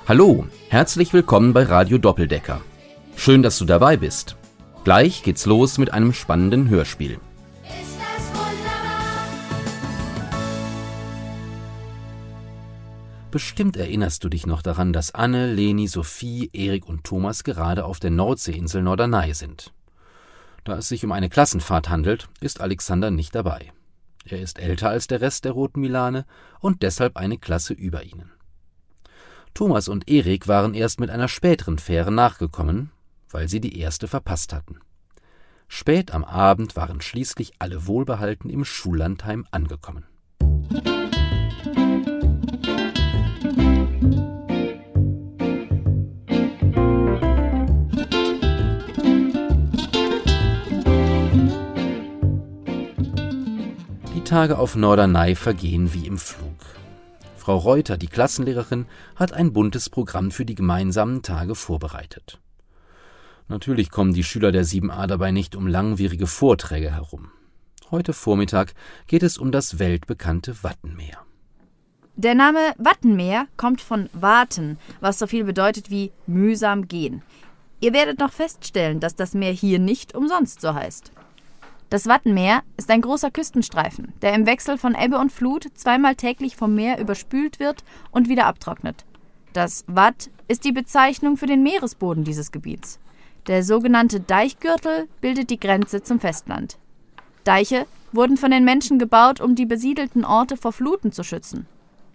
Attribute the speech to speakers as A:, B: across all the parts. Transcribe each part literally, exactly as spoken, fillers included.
A: Hallo, herzlich willkommen bei Radio Doppeldecker. Schön, dass du dabei bist. Gleich geht's los mit einem spannenden Hörspiel.
B: Ist das wunderbar?
A: Bestimmt erinnerst du dich noch daran, dass Anne, Leni, Sophie, Erik und Thomas gerade auf der Nordseeinsel Norderney sind. Da es sich um eine Klassenfahrt handelt, ist Alexander nicht dabei. Er ist älter als der Rest der Roten Milane und deshalb eine Klasse über ihnen. Thomas und Erik waren erst mit einer späteren Fähre nachgekommen, weil sie die erste verpasst hatten. Spät am Abend waren schließlich alle wohlbehalten im Schullandheim angekommen. Die Tage auf Norderney vergehen wie im Flug. Frau Reuter, die Klassenlehrerin, hat ein buntes Programm für die gemeinsamen Tage vorbereitet. Natürlich kommen die Schüler der sieben a dabei nicht um langwierige Vorträge herum. Heute Vormittag geht es um das weltbekannte Wattenmeer.
C: Der Name Wattenmeer kommt von Waten, was so viel bedeutet wie mühsam gehen. Ihr werdet noch feststellen, dass das Meer hier nicht umsonst so heißt. Das Wattenmeer ist ein großer Küstenstreifen, der im Wechsel von Ebbe und Flut zweimal täglich vom Meer überspült wird und wieder abtrocknet. Das Watt ist die Bezeichnung für den Meeresboden dieses Gebiets. Der sogenannte Deichgürtel bildet die Grenze zum Festland. Deiche wurden von den Menschen gebaut, um die besiedelten Orte vor Fluten zu schützen.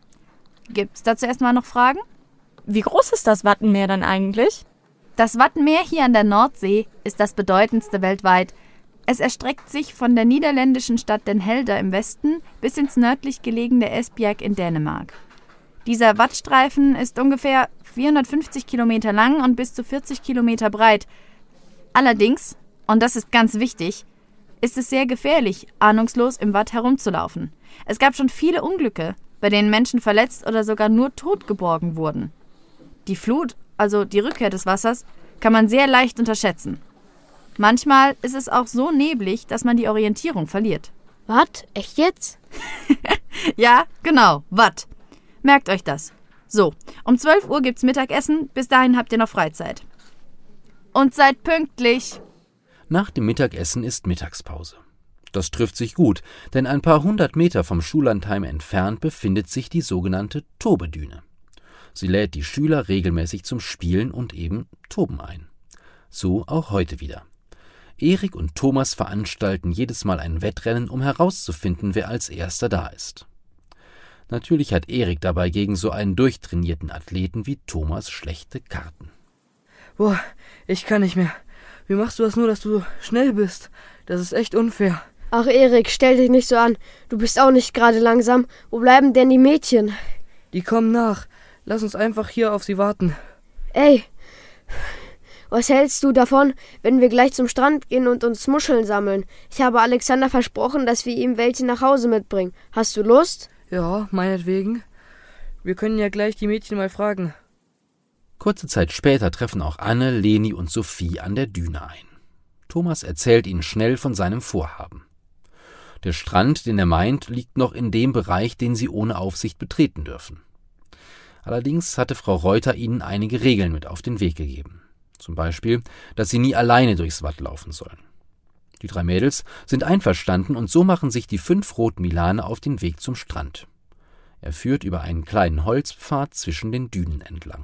C: Gibt's dazu erstmal noch Fragen?
D: Wie groß ist das Wattenmeer dann eigentlich?
C: Das Wattenmeer hier an der Nordsee ist das bedeutendste weltweit. Es erstreckt sich von der niederländischen Stadt Den Helder im Westen bis ins nördlich gelegene Esbjerg in Dänemark. Dieser Wattstreifen ist ungefähr vierhundertfünfzig Kilometer lang und bis zu vierzig Kilometer breit. Allerdings, und das ist ganz wichtig, ist es sehr gefährlich, ahnungslos im Watt herumzulaufen. Es gab schon viele Unglücke, bei denen Menschen verletzt oder sogar nur tot geborgen wurden. Die Flut, also die Rückkehr des Wassers, kann man sehr leicht unterschätzen. Manchmal ist es auch so neblig, dass man die Orientierung verliert.
E: Was? Echt jetzt?
C: Ja, genau, Watt. Merkt euch das. So, um zwölf Uhr gibt's Mittagessen, bis dahin habt ihr noch Freizeit. Und seid pünktlich.
A: Nach dem Mittagessen ist Mittagspause. Das trifft sich gut, denn ein paar hundert Meter vom Schullandheim entfernt befindet sich die sogenannte Tobedüne. Sie lädt die Schüler regelmäßig zum Spielen und eben Toben ein. So auch heute wieder. Erik und Thomas veranstalten jedes Mal ein Wettrennen, um herauszufinden, wer als Erster da ist. Natürlich hat Erik dabei gegen so einen durchtrainierten Athleten wie Thomas schlechte Karten.
F: Boah, ich kann nicht mehr. Wie machst du das nur, dass du so schnell bist? Das ist echt unfair.
E: Ach Erik, stell dich nicht so an. Du bist auch nicht gerade langsam. Wo bleiben denn die Mädchen?
F: Die kommen nach. Lass uns einfach hier auf sie warten.
E: Ey, was hältst du davon, wenn wir gleich zum Strand gehen und uns Muscheln sammeln? Ich habe Alexander versprochen, dass wir ihm welche nach Hause mitbringen. Hast du Lust?
F: Ja, meinetwegen. Wir können ja gleich die Mädchen mal fragen.
A: Kurze Zeit später treffen auch Anne, Leni und Sophie an der Düne ein. Thomas erzählt ihnen schnell von seinem Vorhaben. Der Strand, den er meint, liegt noch in dem Bereich, den sie ohne Aufsicht betreten dürfen. Allerdings hatte Frau Reuter ihnen einige Regeln mit auf den Weg gegeben. Zum Beispiel, dass sie nie alleine durchs Watt laufen sollen. Die drei Mädels sind einverstanden und so machen sich die fünf Roten Milane auf den Weg zum Strand. Er führt über einen kleinen Holzpfad zwischen den Dünen entlang.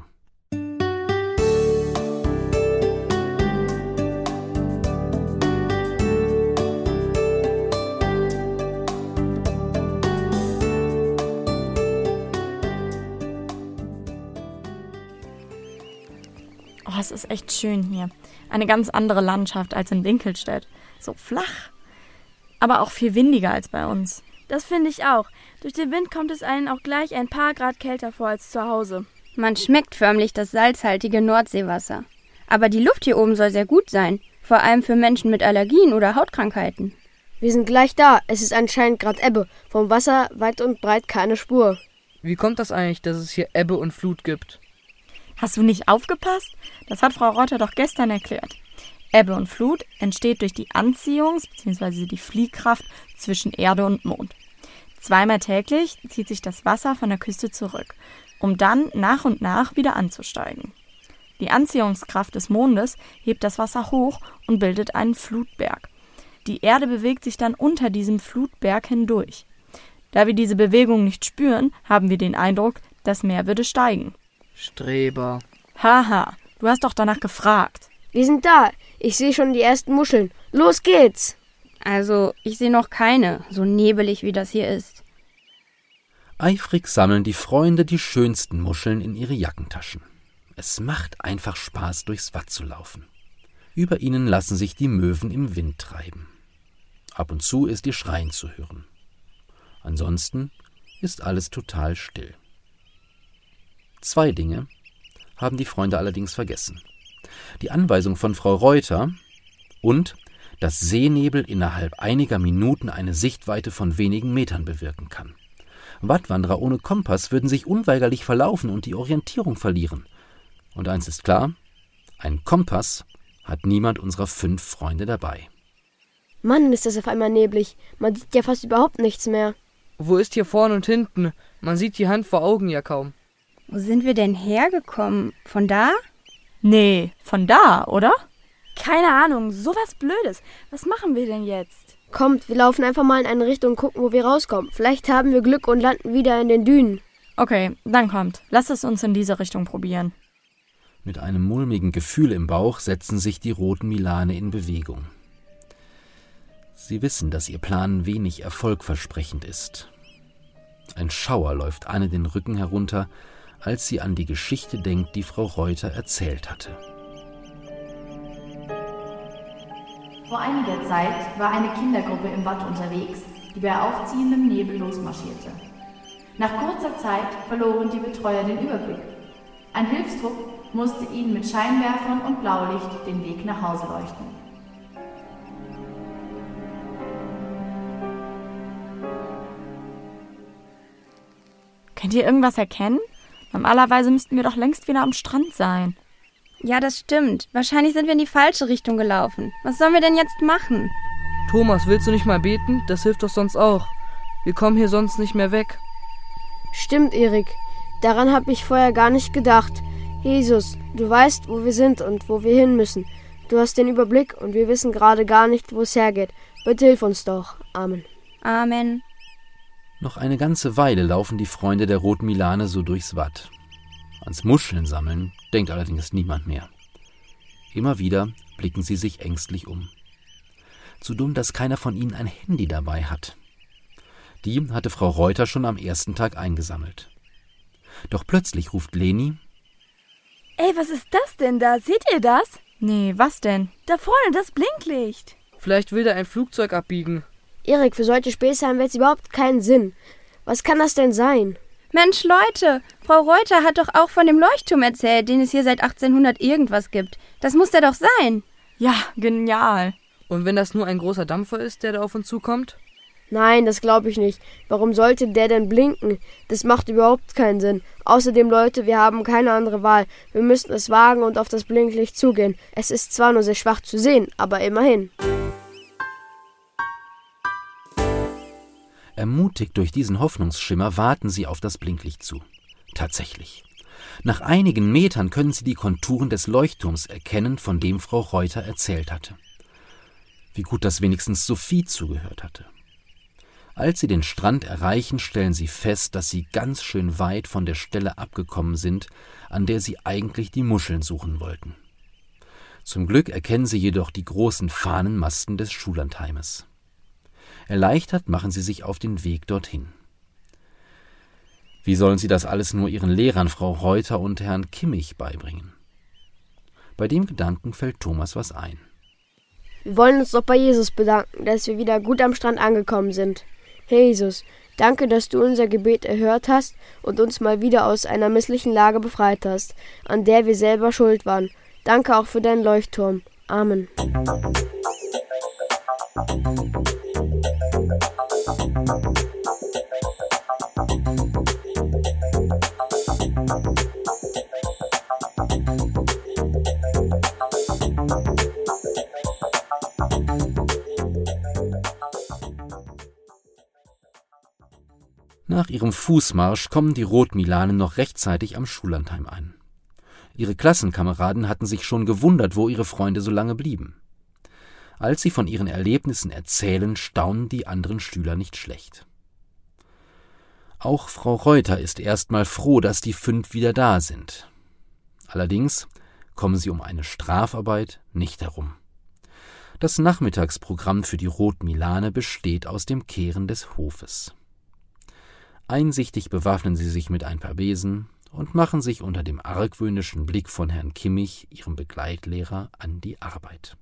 D: Oh, es ist echt schön hier. Eine ganz andere Landschaft als in Winkelstedt. So flach, aber auch viel windiger als bei uns.
G: Das finde ich auch. Durch den Wind kommt es einen auch gleich ein paar Grad kälter vor als zu Hause.
H: Man schmeckt förmlich das salzhaltige Nordseewasser. Aber die Luft hier oben soll sehr gut sein. Vor allem für Menschen mit Allergien oder Hautkrankheiten.
E: Wir sind gleich da. Es ist anscheinend gerade Ebbe. Vom Wasser weit und breit keine Spur.
F: Wie kommt das eigentlich, dass es hier Ebbe und Flut gibt?
D: Hast du nicht aufgepasst? Das hat Frau Reuter doch gestern erklärt. Ebbe und Flut entsteht durch die Anziehungs- bzw. die Fliehkraft zwischen Erde und Mond. Zweimal täglich zieht sich das Wasser von der Küste zurück. um dann nach und nach wieder anzusteigen. Die Anziehungskraft des Mondes hebt das Wasser hoch und bildet einen Flutberg. Die Erde bewegt sich dann unter diesem Flutberg hindurch. Da wir diese Bewegung nicht spüren, haben wir den Eindruck, das Meer würde steigen.
F: Streber.
D: Haha, du hast doch danach gefragt.
E: Wir sind da. Ich sehe schon die ersten Muscheln. Los geht's!
H: Also, ich sehe noch keine, so nebelig wie das hier ist.
A: Eifrig sammeln die Freunde die schönsten Muscheln in ihre Jackentaschen. Es macht einfach Spaß, durchs Watt zu laufen. Über ihnen lassen sich die Möwen im Wind treiben. Ab und zu ist ihr Schreien zu hören. Ansonsten ist alles total still. Zwei Dinge haben die Freunde allerdings vergessen. Die Anweisung von Frau Reuter und, dass Seenebel innerhalb einiger Minuten eine Sichtweite von wenigen Metern bewirken kann. Wattwanderer ohne Kompass würden sich unweigerlich verlaufen und die Orientierung verlieren. Und eins ist klar, einen Kompass hat niemand unserer fünf Freunde dabei.
E: Mann, ist das auf einmal neblig. Man sieht ja fast überhaupt nichts mehr.
F: Wo ist hier vorne und hinten? Man sieht die Hand vor Augen ja kaum.
H: Wo sind wir denn hergekommen? Von da?
D: Nee, von da, oder?
G: Keine Ahnung, sowas Blödes. Was machen wir denn jetzt?
E: Kommt, wir laufen einfach mal in eine Richtung und gucken, wo wir rauskommen. Vielleicht haben wir Glück und landen wieder in den Dünen.
D: Okay, dann kommt. Lasst es uns in diese Richtung probieren.
A: Mit einem mulmigen Gefühl im Bauch setzen sich die roten Milane in Bewegung. Sie wissen, dass ihr Plan wenig erfolgversprechend ist. Ein Schauer läuft Anne den Rücken herunter, als sie an die Geschichte denkt, die Frau Reuter erzählt hatte.
C: Vor einiger Zeit war eine Kindergruppe im Watt unterwegs, die bei aufziehendem Nebel losmarschierte. Nach kurzer Zeit verloren die Betreuer den Überblick. Ein Hilfstrupp musste ihnen mit Scheinwerfern und Blaulicht den Weg nach Hause leuchten.
D: Könnt ihr irgendwas erkennen? Normalerweise müssten wir doch längst wieder am Strand sein.
H: Ja, das stimmt. Wahrscheinlich sind wir in die falsche Richtung gelaufen. Was sollen wir denn jetzt machen?
F: Thomas, willst du nicht mal beten? Das hilft doch sonst auch. Wir kommen hier sonst nicht mehr weg.
E: Stimmt, Erik. Daran habe ich vorher gar nicht gedacht. Jesus, du weißt, wo wir sind und wo wir hin müssen. Du hast den Überblick und wir wissen gerade gar nicht, wo es hergeht. Bitte hilf uns doch. Amen.
H: Amen.
A: Noch eine ganze Weile laufen die Freunde der roten Milane so durchs Watt. Ans Muscheln sammeln denkt allerdings niemand mehr. Immer wieder blicken sie sich ängstlich um. Zu dumm, dass keiner von ihnen ein Handy dabei hat. Die hatte Frau Reuter schon am ersten Tag eingesammelt. Doch plötzlich ruft Leni:
G: Ey, was ist das denn da? Seht ihr das?
D: Nee, was denn?
G: Da vorne, das Blinklicht.
F: Vielleicht will da ein Flugzeug abbiegen.
E: Erik, für solche Späße haben wir jetzt überhaupt keinen Sinn. Was kann das denn sein?
H: Mensch, Leute, Frau Reuter hat doch auch von dem Leuchtturm erzählt, den es hier seit achtzehnhundert irgendwas gibt. Das muss der doch sein.
D: Ja, genial.
F: Und wenn das nur ein großer Dampfer ist, der da auf uns zukommt?
E: Nein, das glaube ich nicht. Warum sollte der denn blinken? Das macht überhaupt keinen Sinn. Außerdem, Leute, wir haben keine andere Wahl. Wir müssen es wagen und auf das Blinklicht zugehen. Es ist zwar nur sehr schwach zu sehen, aber immerhin.
A: Ermutigt durch diesen Hoffnungsschimmer warten sie auf das Blinklicht zu. Tatsächlich. Nach einigen Metern können sie die Konturen des Leuchtturms erkennen, von dem Frau Reuter erzählt hatte. Wie gut, dass wenigstens Sophie zugehört hatte. Als sie den Strand erreichen, stellen sie fest, dass sie ganz schön weit von der Stelle abgekommen sind, an der sie eigentlich die Muscheln suchen wollten. Zum Glück erkennen sie jedoch die großen Fahnenmasten des Schullandheimes. Erleichtert machen sie sich auf den Weg dorthin. Wie sollen sie das alles nur ihren Lehrern, Frau Reuter und Herrn Kimmich, beibringen? Bei dem Gedanken fällt Thomas was ein.
E: Wir wollen uns doch bei Jesus bedanken, dass wir wieder gut am Strand angekommen sind. Herr Jesus, danke, dass du unser Gebet erhört hast und uns mal wieder aus einer misslichen Lage befreit hast, an der wir selber schuld waren. Danke auch für deinen Leuchtturm. Amen.
A: Nach ihrem Fußmarsch kommen die Rotmilanen noch rechtzeitig am Schullandheim an. Ihre Klassenkameraden hatten sich schon gewundert, wo ihre Freunde so lange blieben. Als sie von ihren Erlebnissen erzählen, staunen die anderen Schüler nicht schlecht. Auch Frau Reuter ist erstmal froh, dass die fünf wieder da sind. Allerdings kommen sie um eine Strafarbeit nicht herum. Das Nachmittagsprogramm für die Rotmilane besteht aus dem Kehren des Hofes. Einsichtig bewaffnen sie sich mit ein paar Besen und machen sich unter dem argwöhnischen Blick von Herrn Kimmich, ihrem Begleitlehrer, an die Arbeit.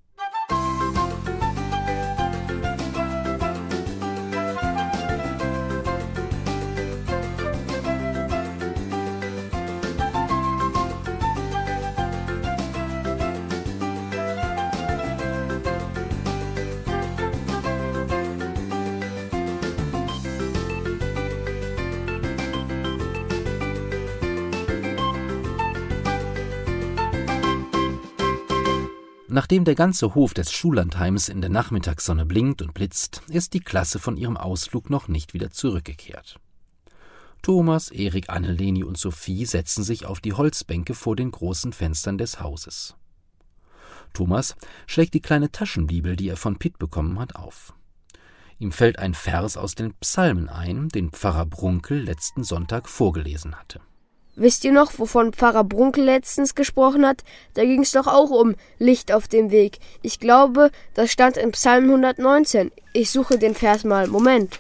A: Nachdem der ganze Hof des Schullandheims in der Nachmittagssonne blinkt und blitzt, ist die Klasse von ihrem Ausflug noch nicht wieder zurückgekehrt. Thomas, Erik, Anne, Leni und Sophie setzen sich auf die Holzbänke vor den großen Fenstern des Hauses. Thomas schlägt die kleine Taschenbibel, die er von Pitt bekommen hat, auf. Ihm fällt ein Vers aus den Psalmen ein, den Pfarrer Brunkel letzten Sonntag vorgelesen hatte.
E: Wisst ihr noch, wovon Pfarrer Brunkel letztens gesprochen hat? Da ging es doch auch um Licht auf dem Weg. Ich glaube, das stand in Psalm hundertneunzehn. Ich suche den Vers mal. Moment.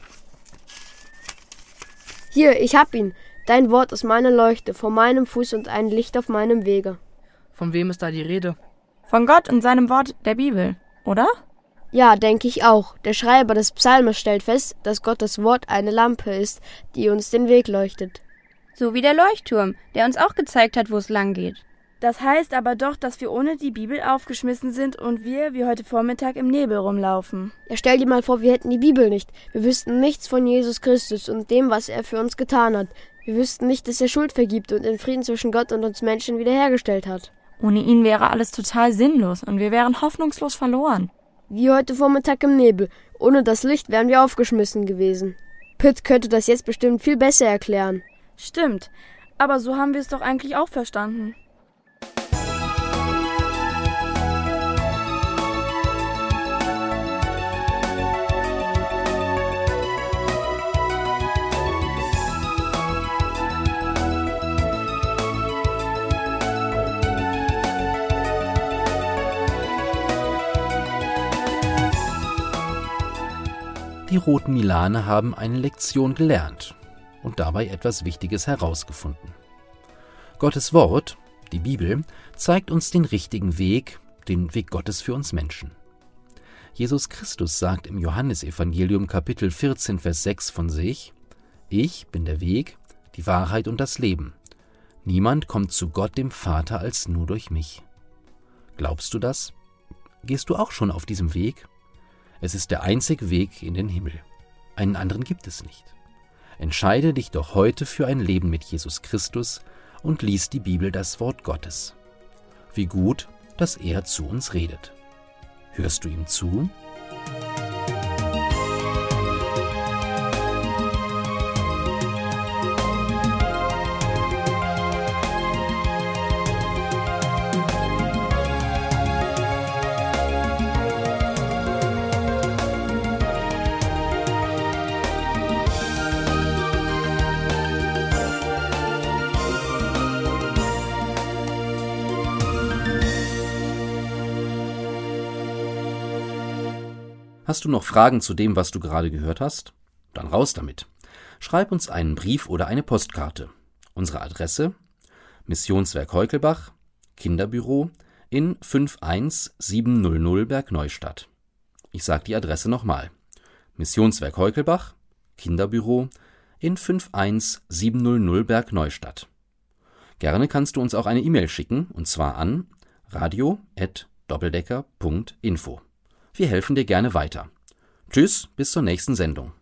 E: Hier, ich hab ihn. Dein Wort ist meine Leuchte, vor meinem Fuß und ein Licht auf meinem Wege.
F: Von wem ist da die Rede?
D: Von Gott und seinem Wort der Bibel, oder?
E: Ja, denke ich auch. Der Schreiber des Psalmes stellt fest, dass Gottes Wort eine Lampe ist, die uns den Weg leuchtet.
H: So wie der Leuchtturm, der uns auch gezeigt hat, wo es lang geht.
G: Das heißt aber doch, dass wir ohne die Bibel aufgeschmissen sind und wir, wie heute Vormittag, im Nebel rumlaufen.
E: Ja, stell dir mal vor, wir hätten die Bibel nicht. Wir wüssten nichts von Jesus Christus und dem, was er für uns getan hat. Wir wüssten nicht, dass er Schuld vergibt und den Frieden zwischen Gott und uns Menschen wiederhergestellt hat.
D: Ohne ihn wäre alles total sinnlos und wir wären hoffnungslos verloren.
E: Wie heute Vormittag im Nebel. Ohne das Licht wären wir aufgeschmissen gewesen. Pitt könnte das jetzt bestimmt viel besser erklären.
G: Stimmt, aber so haben wir es doch eigentlich auch verstanden.
A: Die roten Milane haben eine Lektion gelernt und dabei etwas Wichtiges herausgefunden. Gottes Wort, die Bibel, zeigt uns den richtigen Weg, den Weg Gottes für uns Menschen. Jesus Christus sagt im Johannesevangelium Kapitel vierzehn, Vers sechs von sich: Ich bin der Weg, die Wahrheit und das Leben. Niemand kommt zu Gott, dem Vater, als nur durch mich. Glaubst du das? Gehst du auch schon auf diesem Weg? Es ist der einzige Weg in den Himmel. Einen anderen gibt es nicht. Entscheide dich doch heute für ein Leben mit Jesus Christus und lies die Bibel, das Wort Gottes. Wie gut, dass er zu uns redet. Hörst du ihm zu? Hast du noch Fragen zu dem, was du gerade gehört hast? Dann raus damit. Schreib uns einen Brief oder eine Postkarte. Unsere Adresse: Missionswerk Heukelbach, Kinderbüro in fünf eins sieben null null Bergneustadt. Ich sage die Adresse nochmal. Missionswerk Heukelbach, Kinderbüro in fünf eins sieben null null Bergneustadt. Gerne kannst du uns auch eine E-Mail schicken, und zwar an radio at doppeldecker punkt info. Wir helfen dir gerne weiter. Tschüss, bis zur nächsten Sendung.